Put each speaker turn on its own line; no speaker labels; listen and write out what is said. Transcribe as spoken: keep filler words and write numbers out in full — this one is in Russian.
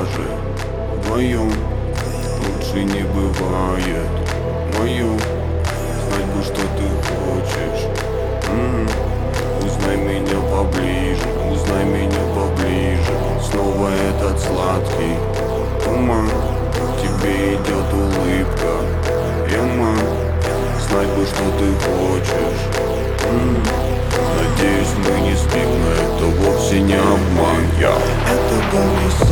же. Вдвоем лучше не бывает. Моё, знать бы, что ты хочешь. М-м. Узнай меня поближе, узнай меня поближе. Снова этот сладкий туман. Тебе идет улыбка, Эма. Знать бы, что ты хочешь. М-м. Надеюсь, мы не спим, но это вовсе не обман. Я. Это был не